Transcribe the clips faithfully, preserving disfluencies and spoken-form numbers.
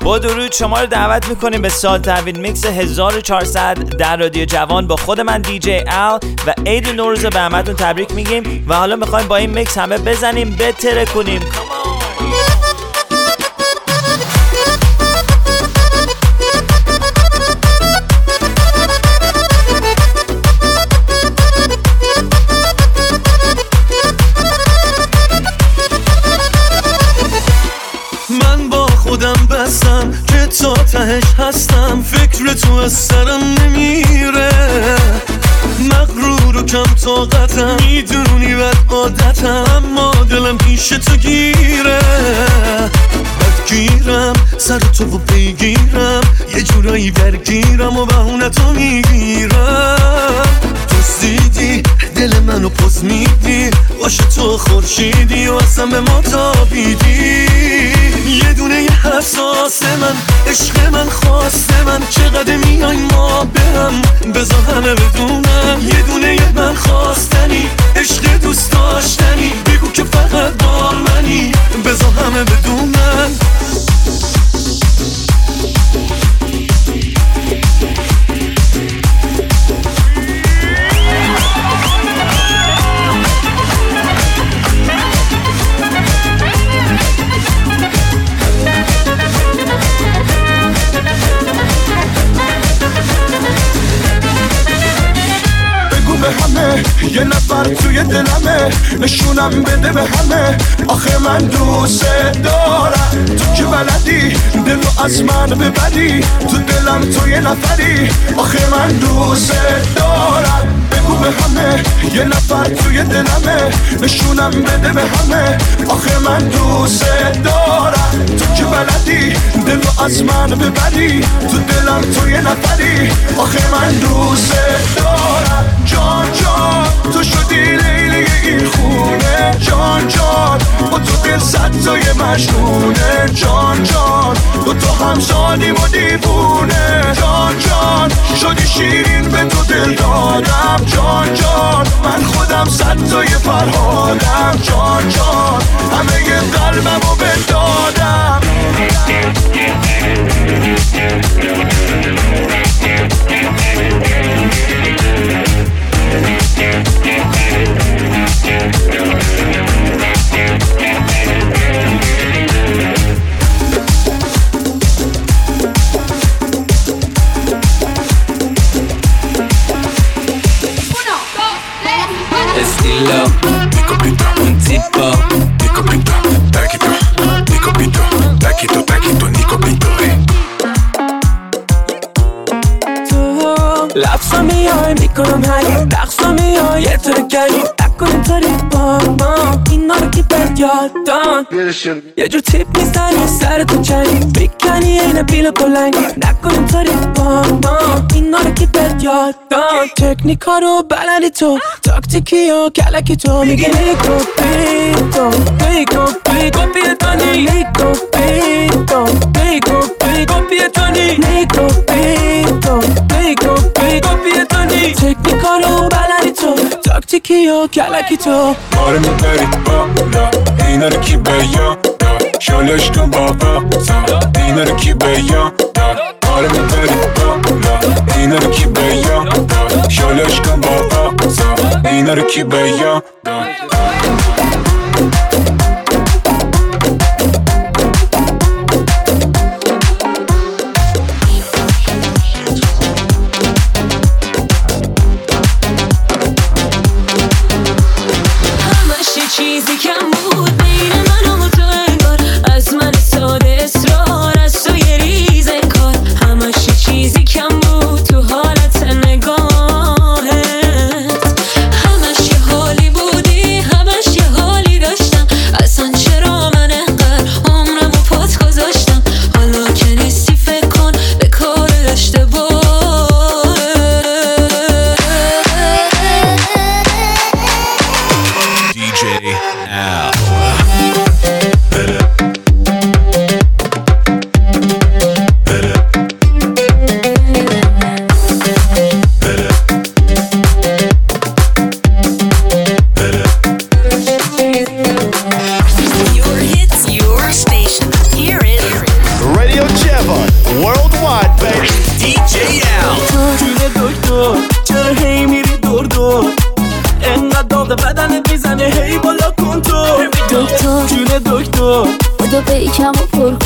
با درود شما رو دعوت میکنیم به سال تحویل میکس هزار و چهارصد در رادیو جوان با خود من دی جی ال و عید نوروز رو به همتون تبریک میگیم و حالا میخوایم با این میکس همه بزنیم بتره کنیم. خودم بستم که تا تهش هستم، فکر تو از سرم نمیره، مغرور و کم طاقتم، میدونی بد عادتم، اما دلم پیش تو گیره، بدگیرم سر تو و بگیرم، یه جورایی درگیرم و بهونه تو میگیرم، دیدی دل منو پس میدی، باشه تو خورشیدی و اصلا به ما تابیدی، یه دونه یه حساس من، عشق من، خواست من، چقدر میای ما برم، بذار همه بدونم، یه دونه یه من خواستنی، عشق دوست داشتنی، بگو که فقط با منی، بذار همه بدونم. یه نفر توی دلمه، نشونم بده به همه، آخه من دوست دارم، تو که بلدی دلو از من ببری، تو دلم تو یه نفری، آخه من دوست دارم، بگو به همه، یه نفر توی دلمه، نشونم بده به همه، آخه من دوست دارم، تو که بلدی دلو از من ببری، تو دلم تو یه نفری، آخه من دوست دارم، جان جان تو شدی لیلی این خونه، جان جان با تو دل صد تای مجنونه، جان جان دو تا همزادیم و دیوونه، جان جان شدی شیرین به تو دل دادم، جان جان من خودم صد تای فرهادم، جان جان همه ی قلبم رو بدادم. Estilo, mi copito, un tipo, mi copito, taquito, mi copito, taquito, taquito, mi copito, eh. لفظا میای میکنم هی رقصا میای یه طور گلی نکن اینطوری با ما، اینا رو که بد یادان یه جور تیپ میزنی سر تو چنی بیکنی این بیل بلنگی، نکن اینطوری با ما، اینا رو که بد یادان تکنیکا رو بلدی تو، تاکتیکی و کلکی تو، میگی نیکو بیتو نیکو بیتو بیتونی نیکو بیتو نیکو بیتو بیتونی نیکو بیتو نیکو بیتو بیتونی تکنیکا رو بلدی تو، تاکتیکی و کلکی تو، آره میبری بالا اینا رو کی بیان داد، شالش کن بابا اینا رو کی بیان داد، آره میبری بالا اینا رو کی بیان داد، شالش کن بابا اینا رو کی بیان داد. چیزی کم بود بین من و تو انگار، از من ساده اصرار از تو یه ریز انکار، همش چیزی کم بود تو حالت نگاهت، همش یه حالی بودی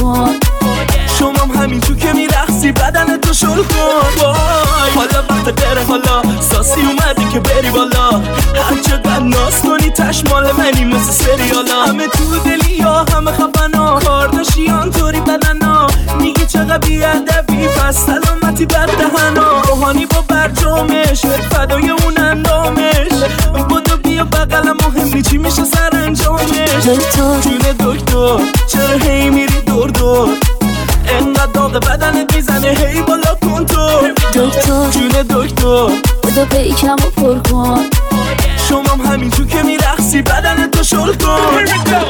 کن. شمام همین تو که میرقصی بدن تو شل کن. وای حالا وقت بره، حالا ساسی اومدی که بری بالا. هر چقدر ناز کنی تشمال منی مثل سریالا. همه تو دلی یا همه خفنا، کارداشیان طوری بدنا. میگی چقدر بیادبی پس سلامتی بر دهنا. روحانی با برجامش فدای اون اندامش. بودو بیا بقلم مهمی چی میشه سر انجامش. دکتر جون دکتر چرا هی میری دور دور؟ انقدر داغ بدنت میزنه هی بالا کن تو. دکتر جون دکتر بودو پیکم رو پر کن. شمام همین تو که میرقصی بدن تو شل کن.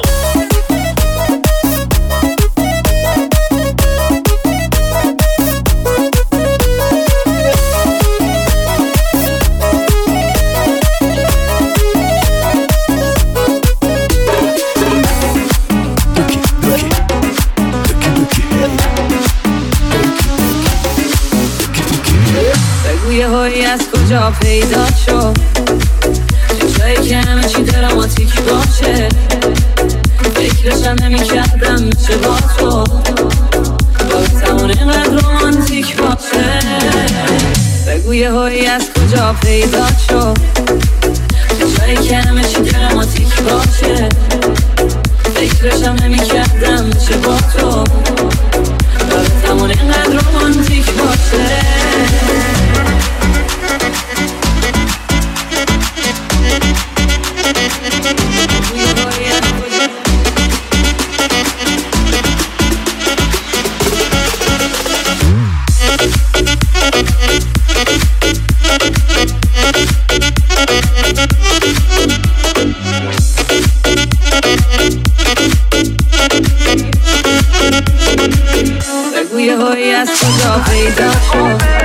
یه هایی از کجا پیدا شد؟ چشایی که همه چی دراماتیک باشه. فکرشم نمی کردم میشه با تو باید اینقدر رومانتیک باشه. بگو یه هایی از کجا پیدا شد؟ چشایی که همه چی دراماتیک باشه. فکرشم نمی کردم میشه با تو باید اینقدر رومانتیک باشه. بگو یه هایی از کجا پیدا شد؟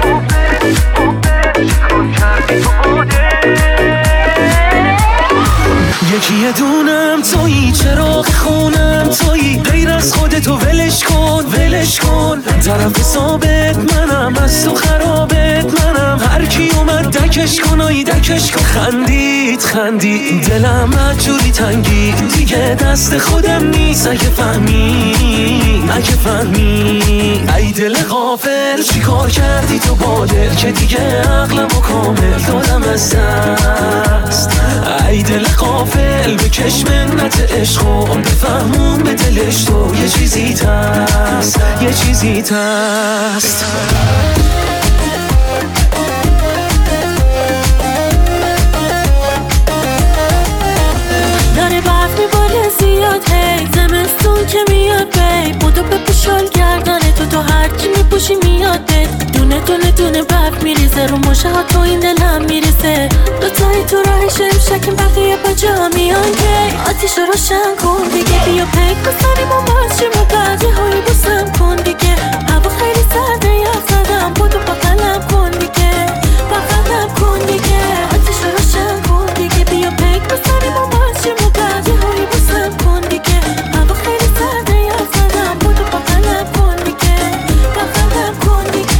یکی یه دونم تویی، چراغ خونم تویی. غیر از خودتو ولش کن ولش کن. طرف ثابت منم، از تو خرابت منم. هر کی اومد دکش کن آی دکش کن. خندید خندید دلم مجوری تنگید. دیگه دست خودم نیست اگه فهمی اگه فهمی. ای دل غافل چی کار کردی تو با دل که دیگه عقلمو کامل دادم از دست. ای دل غافل بکش منت عشقو بفهمون به دلش تو یه چیزی تست یه چیزی تست. داره برف میباره زیاد هی زمستون که میاد بی. بودو بپوشال گردنه تو تو هرچی میپوشی میاد بید. دونه دونه دونه برف میریزه رو مشه ها تو این دلم میریزه. دوتایی تو راه شمشکیم بقیه با جا میان که آتیش رو روشن کن دیگه. بیا پیک بسنیم و باز شیم و بعدی هایی بوسم کن دیگه. هوا خیلی سرده یخ زدم بودو بغلم کن دیگه بغلم کن دیگه. آتیش رو روشن کن دیگه. بیا پیک بسنیم و باز شیم و بعدی هایی بوسم کن دیگه. هوا خیلی سرده یخ زدم بودو بغلم کن دیگه بغلم کن دیگه.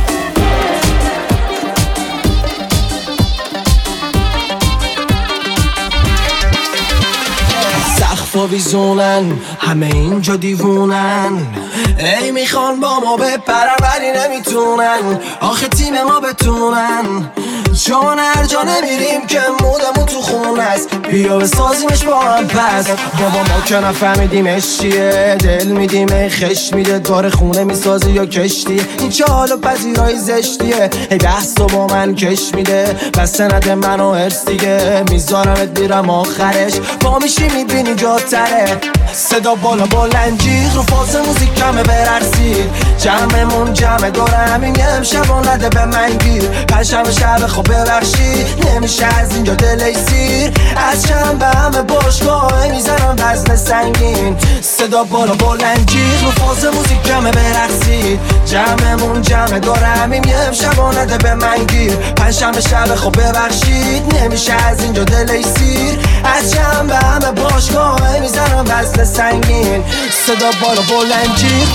سقفا ویزونن همه اینجا دیوونن. ای میخوان با ما بپرن ولی نمیتونن. آخه تیم ما بتونن چون هر جا نمیریم که مودمون تو خونه است. بیا بسازیمش با هم پس. بابا ما که نفهمیدیمش چیه. دل میدیم ای خش میده دور خونه میسازی یا کشتی. این چه حال و پذیرایی زشتیه. ای بحث و با من کش میده بس نده منو هرس دیگه. میذارمت میرم آخرش با میشی میبینی جاتره. صدا بالا بلنجیغ رو فاز موزیک کمه بررسید. جمعمون جمع داره همین یه امشب و نده به من گیر. پنجشنبه شب خب ببخشید نمیشه از اینجا دلی سیر. از شنبه همه باشگاه میزنم وزن سنگین. صدا بالا بلنجیغ رو فاز موزیک کمه بررسید. جمعمون جمع داره همین یه امشب و نده به من گیر. پنجشنبه شب خب ببخشید نمیشه از اینجا دلی سیر. از شنبه همه باشگاه میزنم وزن سنگین. صدا بالا بلنجیغ.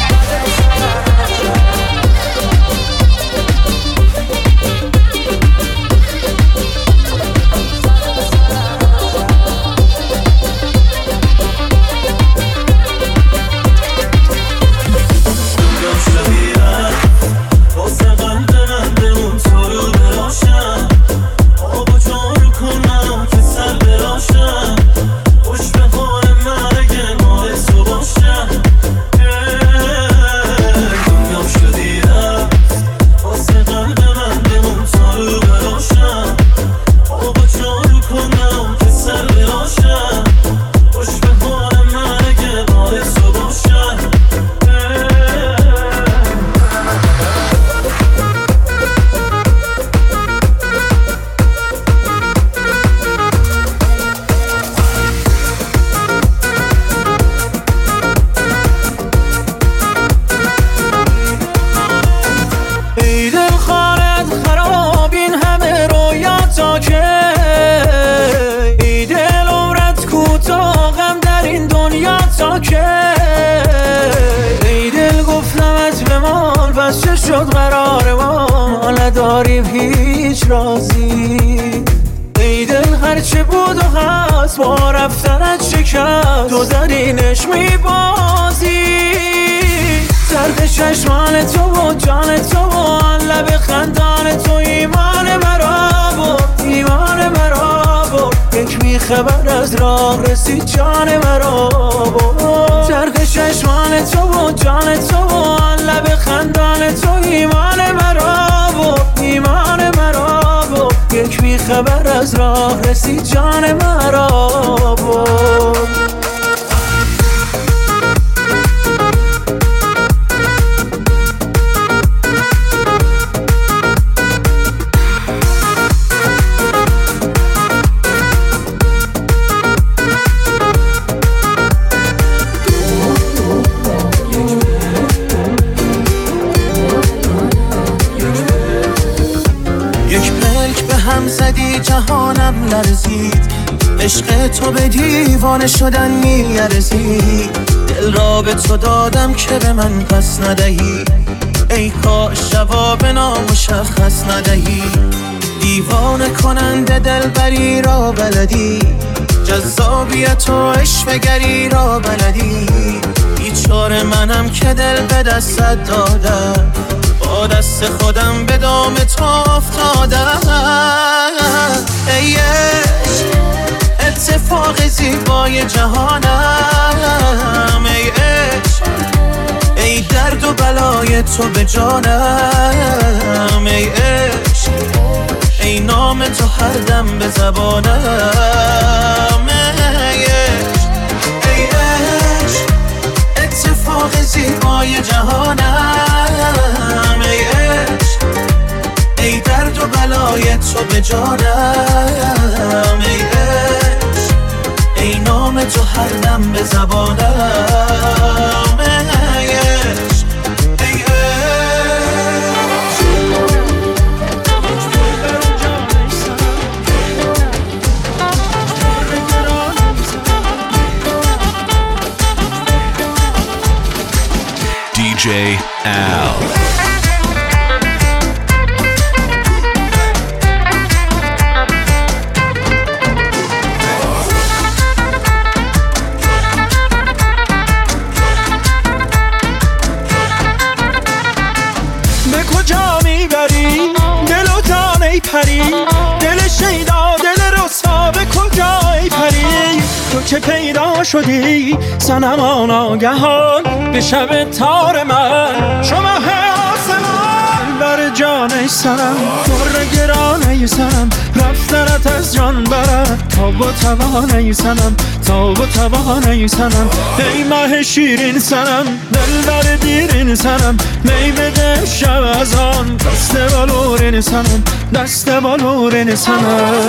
اوکی. ای دل گفتمت بمان پس چه شد قرار ما، ما نداریم هیچ رازی. ای دل هرچه بود و هست با رفتنت شکست، تو زدینش میبازی. زرد چشمان تو و جان تو و آن لب خندان تو ایمان مرا بود، ایمان مرا بود. یک بیخبر از راه رسید جان مرا بود. زرد چشمان تو و جان تو و آن لب خندان تو ایمان مرا بود، ایمان مرا بود. یک بیخبر از راه رسید جان مرا بود. زدی جهانم لرزید، عشق تو به دیوانه شدن میارزید. دل را به تو دادم که به من پس ندهی، ای کاش جواب نامشخص ندهی. دیوانه کننده دلبری را بلدی، جذابیت و عشوه‌گری را بلدی. بیچاره منم که دل به دستت دادم، با دست خودم به دام تو افتادم. ای عشق اتفاق زیبای جهانم، ای عشق ای درد و بلای تو به جانم. ای عشق ای نام تو هر دم به زبانم. ای عشق ای عشق اتفاق زیبای جهانم. ای عشق ای درد و بلای تو به جانم. ای عشق ای نام تو هر دم به زبانم. ای عشق ای دی جی Al. پری دل شیدا دل رسوا به کجای پری؟ تو که پیدا شدی صنما ناگهان به شب تار من، شما آسمان بر جان سرم در گرانه سرم رفتنت از جان برد. تا با توانه سنم تا با توانه سنم ای ماه شیرین سنم دل بر دیرین سنم می بده شب از آن دست بالورین سنم دست بالورین سنم.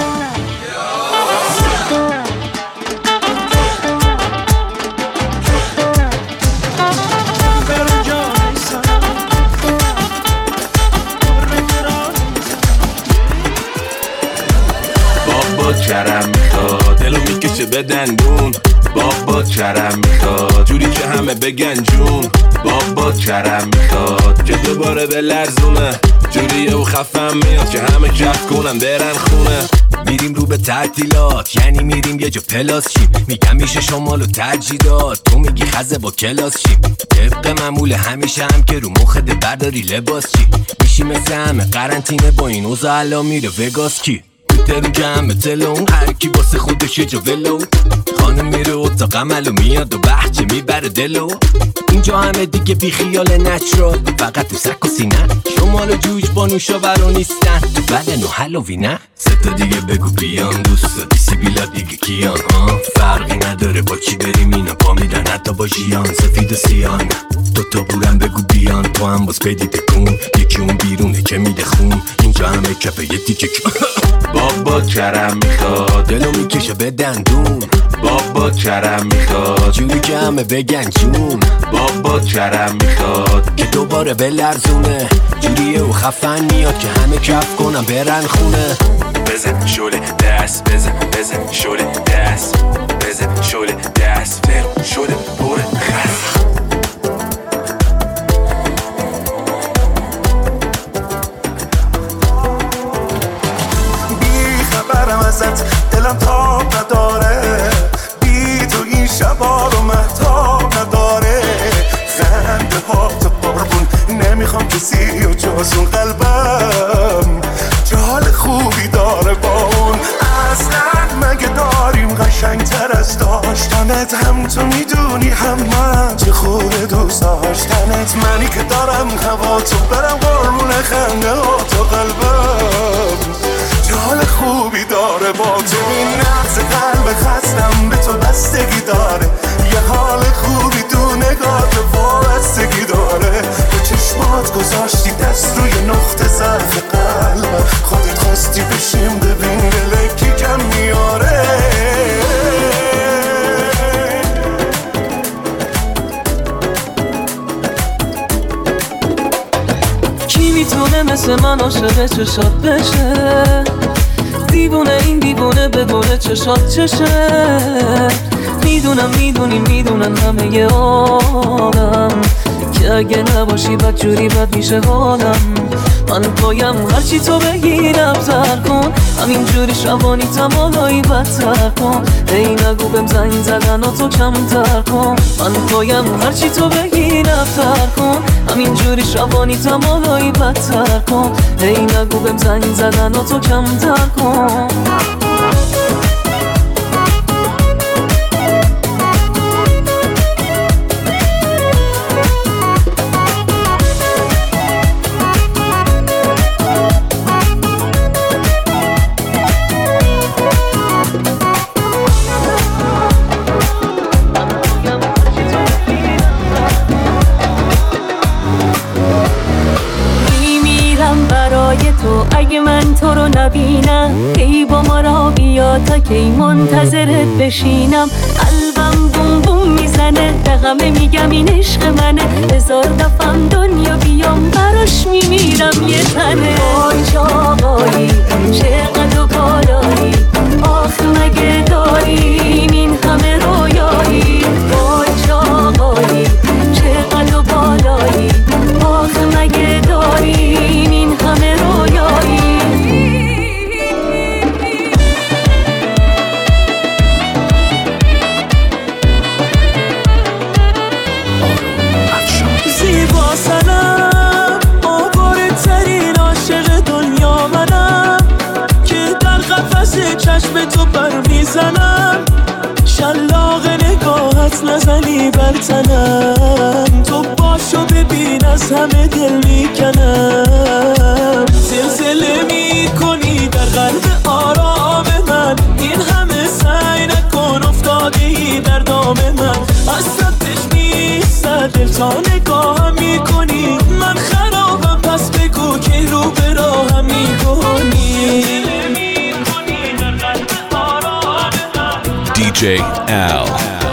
کرم میخواد دلو میکشه به دندون، بابا کرم میخواد جوری که همه بگن جون. بابا کرم میخواد که دوباره به لرزونه، جوریه و خفم میاد که همه کف کنن برن خونه. میریم رو به تعطیلات یعنی میریم یه جا پلاس شیم، میگم میشه شمال و ترجیدات، تو میگی خزه با کلاس شیم. طبق معمول همیشه هم که رو مخت برداری لباس چی میشی مثل همه قرنطینه با این اوضاع الان میره وگاس کی ترون جمع تلون هر کی واسه خودش یه جا ولو. خانم میره اتاق عمل و میاد و بحچه میبره دلو. اینجا همه دیگه بی خیال نچرال فقط تو سک و سینه، شمال و جوج با نوشاورا نیستن تو بدن و حلوی نه. سه تا دیگه بگو بیان دوستا دیسی بیلا دیگه کیان ها، فرقی نداره با چی بریم اینا پا میدن حتی با جیان سفید و سیان. دو تا بورم بگو بیان تو هم باز بدی بکن، یکی اون بیرونه که میده خون، اینجا همه کفه یه دیگه بابا کرم میخواد دلو میکشه به دندون، بابا کرم میخواد جوری که همه بگن جون. بابا کرم میخواد که دوباره به لرزونه، جوریه و خفن میاد که همه کف کنم برن خونه. بزن شوله دست بزن بزن شوله دست بزن بزن شله دست فرم شده بره خست بی خبرم ازت دلم تاب نداره بی تو این شبا رو مهتاب نداره خنده ها تو قربون نمیخوام کسی و جز اون قلبم جال خوبی داره با اون اصلا مگه داریم قشنگ تر از داشتنت هم تو میدونی هم من چه خوبه دوست داشتنت منی که دارم هوا تو برم قربون خنده ها تو قلبم جال خوبی داره با تو این نفس قلب خستم به تو بستگی داره یه حال خوبی تو نگاه تو وابستگی داره به چشمات گذاشتی دست روی نقطه ضعف قلب خودت خواستی بشیم ببین دلکی کم میاره کی میتونه مثل من عاشق چشات بشه دیوونه این دیوونه بدونه چشات چشه میدونم میدونی میدونن همه ی عالم که اگه نباشی بد جوری بد میشه حالم من پایم هرچی تو بگی نبتر کن همینجوری شبانی تمالایی بدتر کن ای نگو بهم زنگ زدن و تو کمتر کن من پایم هرچی تو بگی نبتر کن همینجوری شبانی تمالایی بدتر کن ای نگو بهم زنگ زدن و تو کمتر کن اگه من تو رو نبینم ای با ما را بیا تا کی منتظرت بشینم قلبم بوم بوم میزنه به همه میگم این عشق منه هزار دفعم دنیا بیام براش میمیرم یه تنه وای چاقایی چقدر و بالایی آخ مگه داریم این همه رویایی وای چاقایی چقدر و بالایی آخ مگه داریم این همه رویایی زیبا سنم آواره ترین عاشق دنیا منم که در قفس چشم تو بر میزنم شلاق نگاهت نزنی بر تنم تو باشو ببین از همه دل میکنم زلزله میکنی در قلب آرام من این همه سعی نکن افتادی در دام من از سبتش نیست دل تا نگاهم میکنی من خرابم پس بگو که رو به راهم میکنی دی جی Al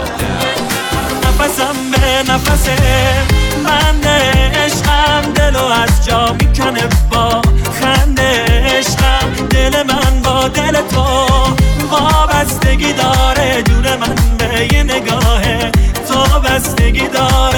نفسم به نفسه من عشقم دلو از جا میکنه با خنده عشقم دل من با دل تو وابستگی داره دور من به یه نگاه تو بستگی داره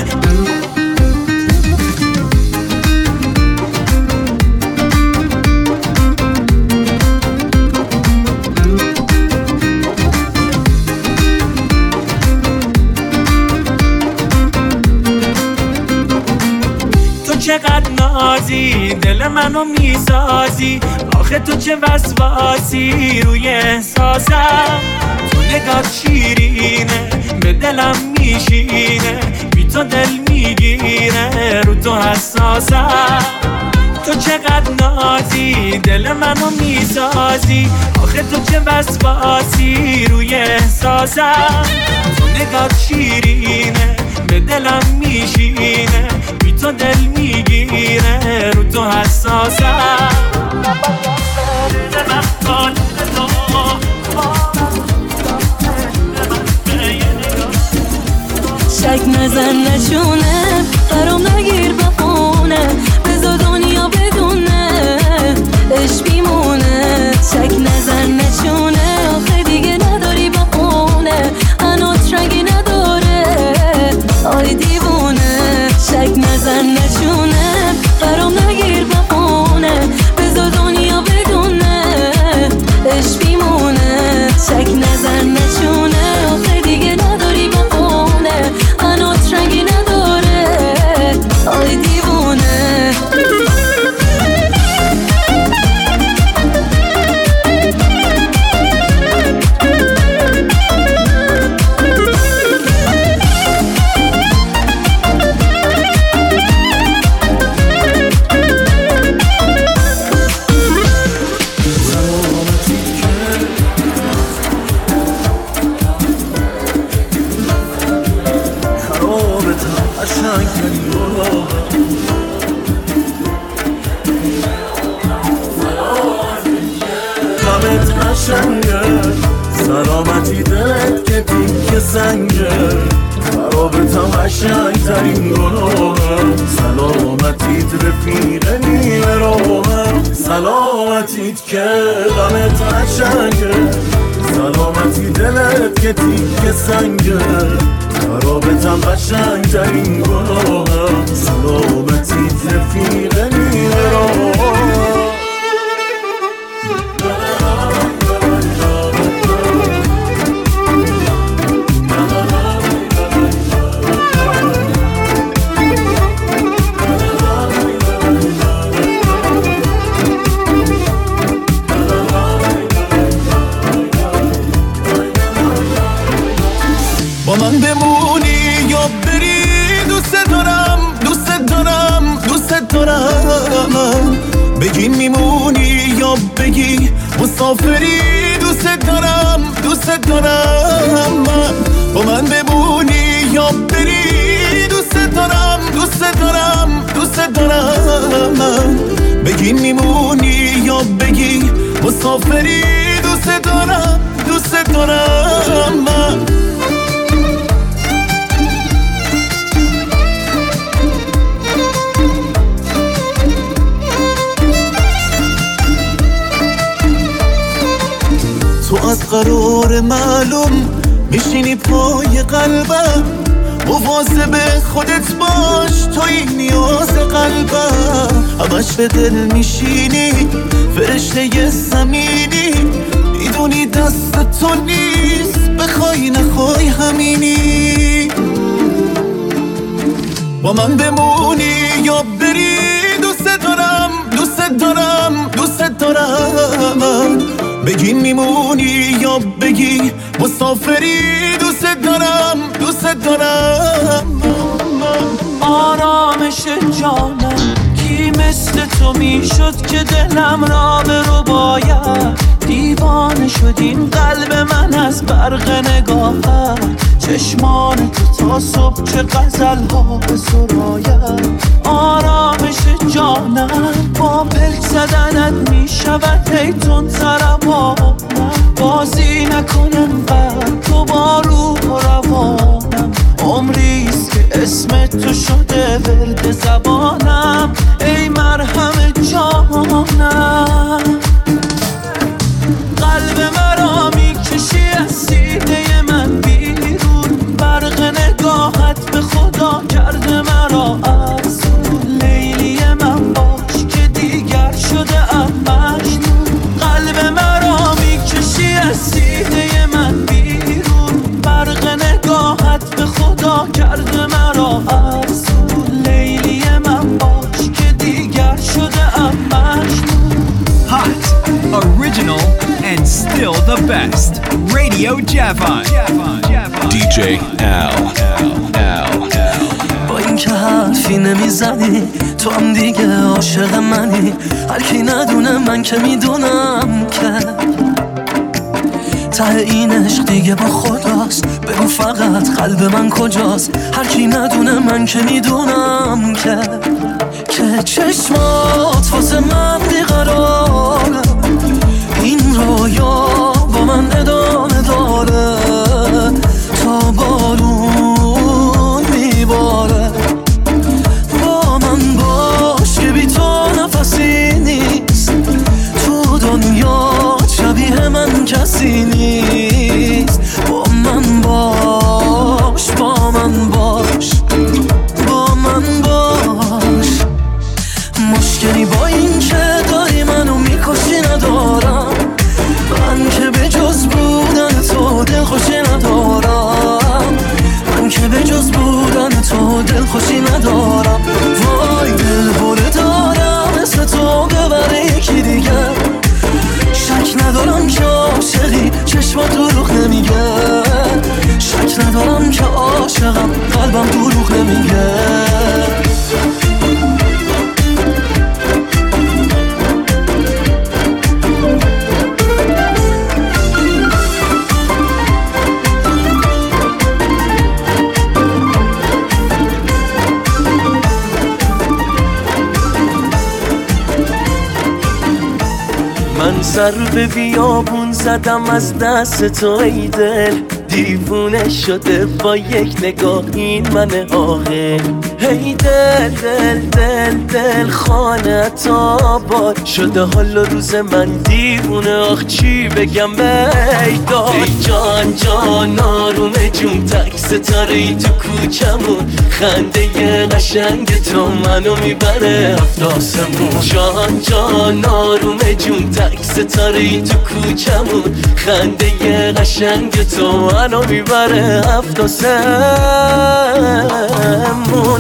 چقدر نازی دل منو میسازی آخه تو چه وسواسی روی احساسم تو نگات شیرینه به دلم میشینه بی تو دل میگیره رو تو حساسم تو چقدر نازی دل منو میسازی آخه تو چه وسواسی روی احساسم تو نگات شیرینه به دلم میشینه بی تو دل میگیره رو تو حساسم شک نزن نشونه برام نگیر بخونه بذار دنیا بدونه عشق بیمونه شک نزن نشونه آخه دیگه نداری بخونه آی دیوونه. سلامتی دلت که تیک سنگه، خرابتم قشنگ ترین گناهم، سلامتیت رفیق نیمه راهم، سلامتیت که غمت قشنگه، سلامتی دلت که تیک سنگه، خرابتم قشنگ ترین گناهم، سلامتیت رفیق نیمه راهم. من بمونی یا بری، دوست دارم دوست دارم دوست دارم، بگی میمونی یا بگی مسافری، دوست دارم دوست دارم. من با من بمونی یا بری، دوست دارم دوست دارم دوست دارم، بگی میمونی یا بگی مسافری، دوست دارم دوست دارم. من تو از قرار معلوم میشینی پای قلبم، مواظب خودت باش توی نیاز قلبم، همش به دل میشینی فرشته زمینی، میدونی دست تو نیست بخوای نخوای همینی. با من بمونی یا بری، دوست دارم دوست دارم دوست دارم، بگی میمونی یا بگی مسافری، دوست دارم دوست دارم. آرامش جانم کی مثل تو میشد که دلم را برو باید، دیوانه شد این قلب من از برق نگاهت، چشمان تو تا صبح چه غزل ها به سراید. آرامش جانم با پلک زدنت میشود هی تون طربانم، بازی نکنم قد تو با روح و روانم، عمریست که اسم تو شده ورد زبانم، ای مرهم جانم. قلب مرا میکشی از سینه من بیرون، برق نگاهت به خدا کرده مرا افسون، لیلی من باش که دیگر شده ام مجنون. قلب مرا میکشی از سینه من بیرون، برق نگاهت به خدا کرده مرا افسون، لیلی من باش که دیگر شده ام مجنون. Hot, original, and still the best. Radio Javon. دی جی Al. با این که حرفی نمیزنی تو هم دیگه عاشق منی، هر کی ندونه من که میدونم که ته این عشق دیگه با خداست، بگو فقط قلب من کجاست، هر کی ندونه من که میدونم که که چشمات واسه من بیقراره، این رویا با من ادامه داره تا بارون میباره. با من باش که بی تو نفسی نیست، تو دنیا شبیه من کسی نیست. با من باش با من باش با من باش سر به بیابون زدم از دست تو ای دل، دیوونه شده با یک نگاه این من عاقل. هی دل دل دل دل خانت آباد شده حال و روز من دیوونه، آخ چی بگم بیداد. ای جان جان آرومه جون تک ستاره تو کوچمون، خنده قشنگ تو منو میبره هفت آسمون. جان جان آرومه جون تک ستاره تو کوچمون، خنده قشنگ تو منو میبره هفت آسمون.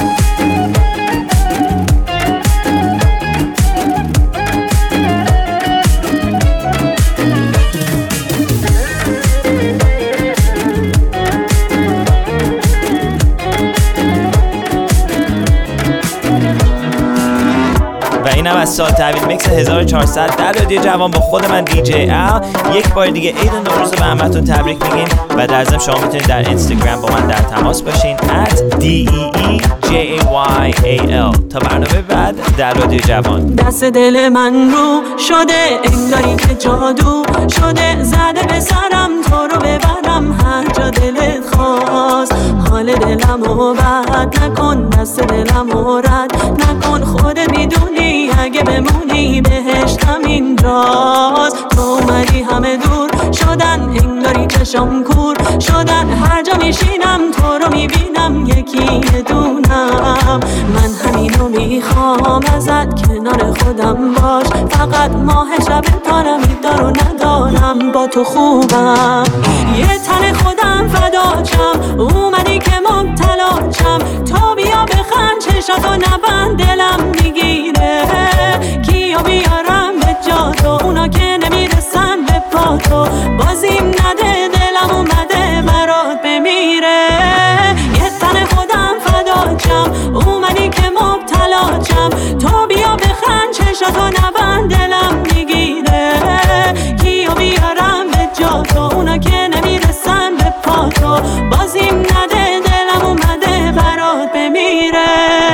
و اینم از سال تحویل میکس هزار و چهارصد در رادیو جوان با خود من دی جی ال. یک بار دیگه عید نوروز رو به همتون تبریک میگیم و در ضمن شما میتونید در اینستاگرام با من در تماس باشین ات دی ای ای جی ای وای ای ال. تا برنامه بعد در رادیو جوان. دست دل من رو شده انگاری که جادو شده، زده به سرم تو رو ببرم هر جا دلت خواست. حال دلم رو بد نکن، دست دلم رو رد نکن، خودت میدونی اگه بمونی بهشتم اینجاست. تو اومدی همه دور شدن انگاری چشم کور شدن، هر جا میشینم تو رو میبینم یکی دونم. من همینو میخوام ازت کنار خودم باش، فقط ماه شب تارم دار و ندارم با تو خوبم. یه تن خودم فداچم اومدی که مبتلاچم، تو بیا بخند چشاتو نبند دلم میگیره، کیو بیارم به جا تو اونا که نمیرسن به پا تو، بازیم نده دلم اومده برات بمیره. یه تن خودم فداچم اومدی که مبتلاچم، تو بیا بخند چشاتو نبند دلم میگیره، کیو بیارم به جا تو اونا که نمیرسن به پا تو، بازیم نده دلم اومده برات بمیره.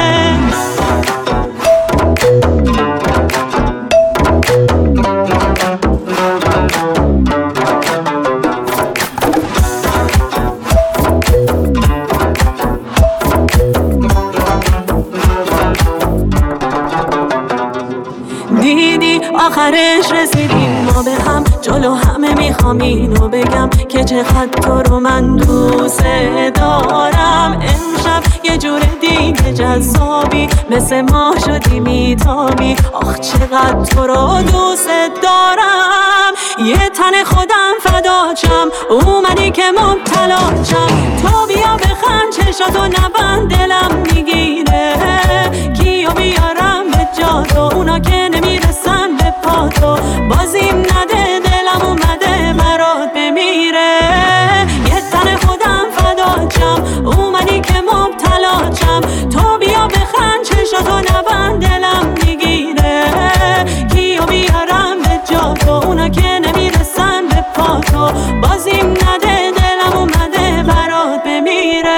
دیدی آخرش رسیدیم ما به هم، جلو همه میخوام اینو بگم که چقدر تو رو من دوست دارم. امشب یه جور دیگه جذابی مثل ما شدی میتابی، آخ چقدر تو رو دوست دارم. یه تن خودم فداچم اومدی که مبتلاچم، تو بیا بخند چشاتو نبند دلم میگیره، کیو بیارم به جا تو اونا که نمیرسن به پا تو، بازیم نده دلم اومده برات بمیره. یه تن خودم فداچم اومدی که مبتلاچم، تو بیا بخند چشاتو نبند دلم میگیره، کیو بیارم به جا تو اونا که نمیرسن به پا تو، بازیم نده دلم اومده برات بمیره.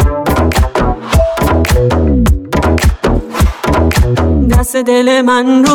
دست دل من رو